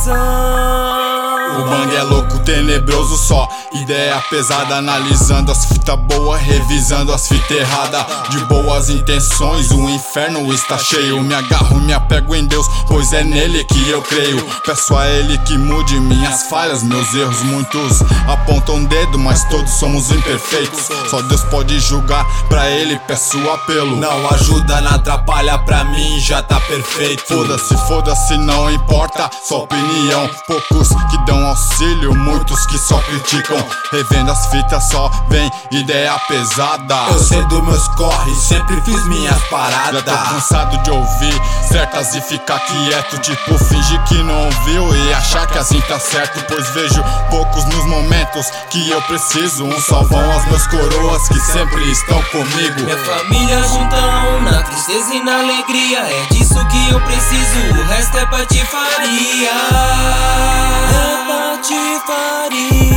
O bang é louco, tenebroso só, ideia pesada, analisando as fitas boas, revisando as fitas erradas. De boas intenções, o inferno está cheio. Me agarro, me apego em Deus, pois é nele que eu creio. Peço a ele que mude minhas falhas, meus erros. Muitos apontam dedo, mas todos somos imperfeitos. Só Deus pode julgar, pra ele peço apelo. Não ajuda, não atrapalha, pra mim já tá perfeito. Foda-se, foda-se, não importa sua opinião. Poucos que dão auxílio, muitos que só criticam. Revendo as fitas só vem ideia pesada. Eu sei dos meus corres, sempre fiz minhas paradas. Já tô cansado de ouvir certas e ficar quieto, tipo fingir que não ouviu e achar que assim tá certo. Pois vejo poucos nos momentos que eu preciso. Só vão aos meus coroas que sempre estão comigo. Minha família juntão, na tristeza e na alegria. É disso que eu preciso, o resto é patifaria. É patifaria.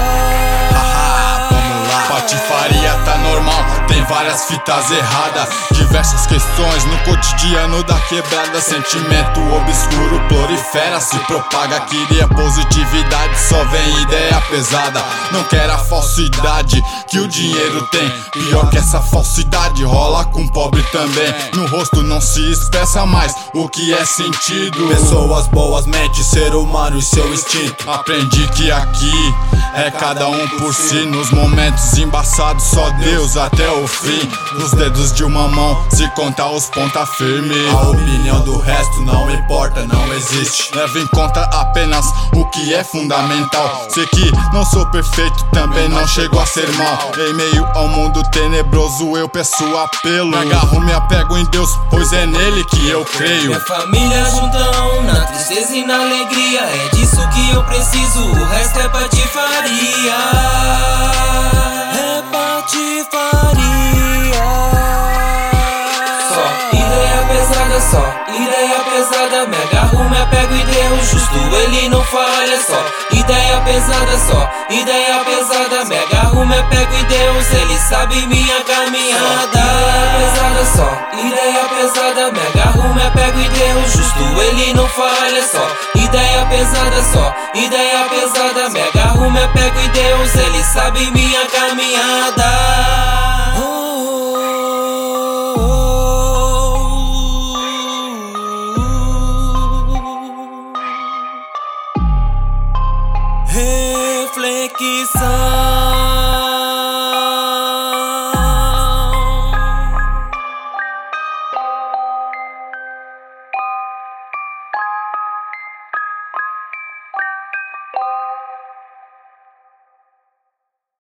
Vamos lá. Patifaria tá normal, tem várias fitas erradas. Diversas questões no cotidiano da quebrada. Sentimento obscuro prolifera, se propaga. Queria positividade, só vem ideia pesada. Não quero a falsidade que o dinheiro tem. Pior que essa falsidade rola com pobre também. No rosto não se expressa mais o que é sentido. Pessoas boas, mente, ser humano e seu instinto. Aprendi que aqui é cada um por si. Nos momentos embaçados, só Deus até o fim. Nos dedos de uma mão, se contar os ponta firme. A opinião do resto não importa, não existe. Leva em conta apenas o que é fundamental. Sei que não sou perfeito, também não chego a ser mal. Em meio ao mundo tenebroso eu peço apelo. Me agarro, me apego em Deus, pois é nele que eu creio. Minha família juntão, na tristeza e na alegria. É disso que eu preciso, o resto é patifaria. É patifaria. Só ideia pesada, só ideia pesada. Me agarro, me apego em Deus, justo ele não falha. Só ideia pesada, só ideia pesada. Me agarro, me apego em Deus, ele sabe minha caminhada. Só ideia pesada, me agarro, me apego em Deus, justo ele não falha. Só ideia pesada, só ideia pesada. Me agarro, me apego em Deus, ele sabe minha caminhada. Reflexão.